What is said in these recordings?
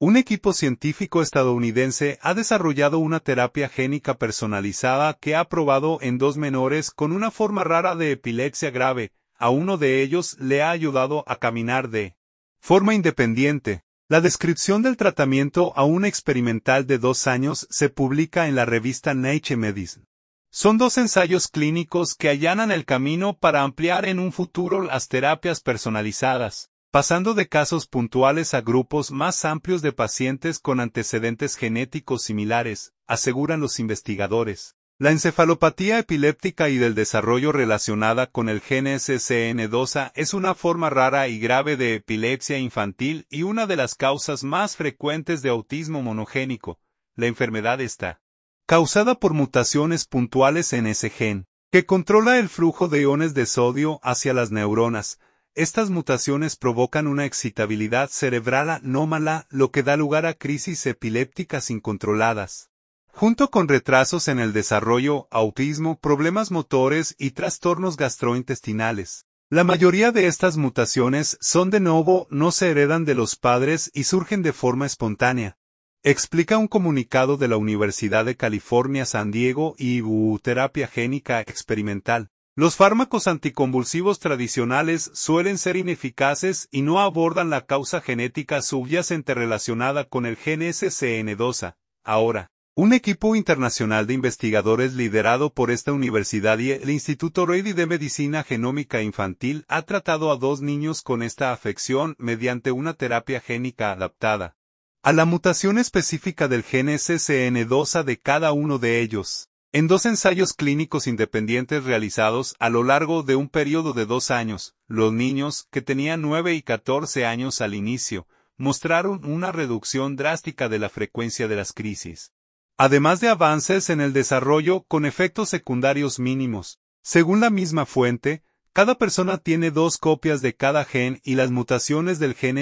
Un equipo científico estadounidense ha desarrollado una terapia génica personalizada que ha probado en dos menores con una forma rara de epilepsia grave. A uno de ellos le ha ayudado a caminar de forma independiente. La descripción del tratamiento a un experimental de 2 años se publica en la revista Nature Medicine. Son 2 ensayos clínicos que allanan el camino para ampliar en un futuro las terapias personalizadas, pasando de casos puntuales a grupos más amplios de pacientes con antecedentes genéticos similares, aseguran los investigadores. La encefalopatía epiléptica y del desarrollo relacionada con el gen SCN2A es una forma rara y grave de epilepsia infantil y una de las causas más frecuentes de autismo monogénico. La enfermedad está causada por mutaciones puntuales en ese gen, que controla el flujo de iones de sodio hacia las neuronas. Estas mutaciones provocan una excitabilidad cerebral anómala, lo que da lugar a crisis epilépticas incontroladas. Junto con retrasos en el desarrollo, autismo, problemas motores y trastornos gastrointestinales. La mayoría de estas mutaciones son de novo, no se heredan de los padres y surgen de forma espontánea. Explica un comunicado de la Universidad de California San Diego y terapia génica experimental. Los fármacos anticonvulsivos tradicionales suelen ser ineficaces y no abordan la causa genética subyacente relacionada con el gen SCN2A. Ahora, un equipo internacional de investigadores liderado por esta universidad y el Instituto Rady de Medicina Genómica Infantil ha tratado a 2 niños con esta afección mediante una terapia génica adaptada a la mutación específica del gen SCN2A de cada uno de ellos. En 2 ensayos clínicos independientes realizados a lo largo de un periodo de 2 años, los niños, que tenían 9 y 14 años al inicio, mostraron una reducción drástica de la frecuencia de las crisis. Además de avances en el desarrollo con efectos secundarios mínimos. Según la misma fuente, cada persona tiene 2 copias de cada gen y las mutaciones del gen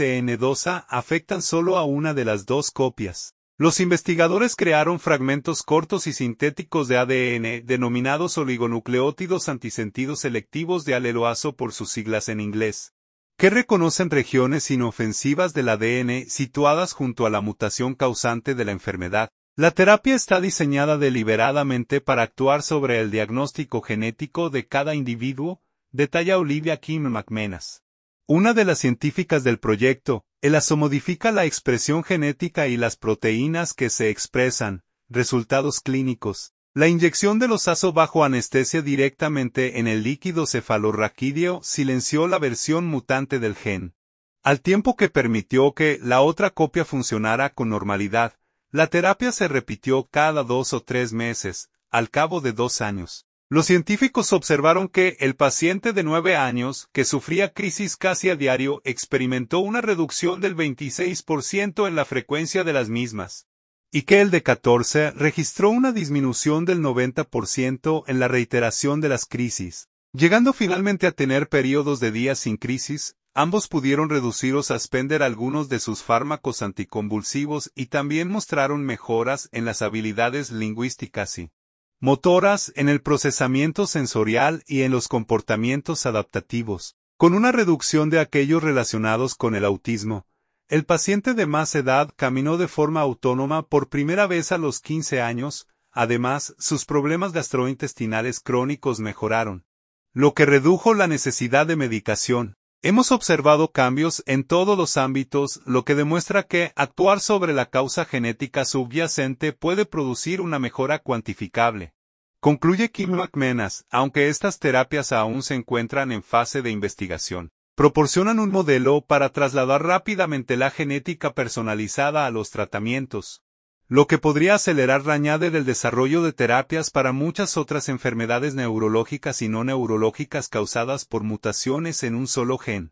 SCN2A afectan solo a una de las 2 copias. Los investigadores crearon fragmentos cortos y sintéticos de ADN, denominados oligonucleótidos antisentido selectivos de aleloazo por sus siglas en inglés, que reconocen regiones inofensivas del ADN situadas junto a la mutación causante de la enfermedad. La terapia está diseñada deliberadamente para actuar sobre el diagnóstico genético de cada individuo, detalla Olivia Kim McManus. Una de las científicas del proyecto, el ASO modifica la expresión genética y las proteínas que se expresan. Resultados clínicos. La inyección de los ASO bajo anestesia directamente en el líquido cefalorraquídeo silenció la versión mutante del gen, al tiempo que permitió que la otra copia funcionara con normalidad. La terapia se repitió cada 2 o 3 meses, al cabo de 2 años. Los científicos observaron que el paciente de 9 años, que sufría crisis casi a diario, experimentó una reducción del 26% en la frecuencia de las mismas, y que el de 14 registró una disminución del 90% en la reiteración de las crisis, llegando finalmente a tener periodos de días sin crisis. Ambos pudieron reducir o suspender algunos de sus fármacos anticonvulsivos y también mostraron mejoras en las habilidades lingüísticas y motoras, en el procesamiento sensorial y en los comportamientos adaptativos, con una reducción de aquellos relacionados con el autismo. El paciente de más edad caminó de forma autónoma por primera vez a los 15 años, además, sus problemas gastrointestinales crónicos mejoraron, lo que redujo la necesidad de medicación. Hemos observado cambios en todos los ámbitos, lo que demuestra que actuar sobre la causa genética subyacente puede producir una mejora cuantificable. Concluye Kim McManus, aunque estas terapias aún se encuentran en fase de investigación, proporcionan un modelo para trasladar rápidamente la genética personalizada a los tratamientos, lo que podría acelerar añade del desarrollo de terapias para muchas otras enfermedades neurológicas y no neurológicas causadas por mutaciones en un solo gen.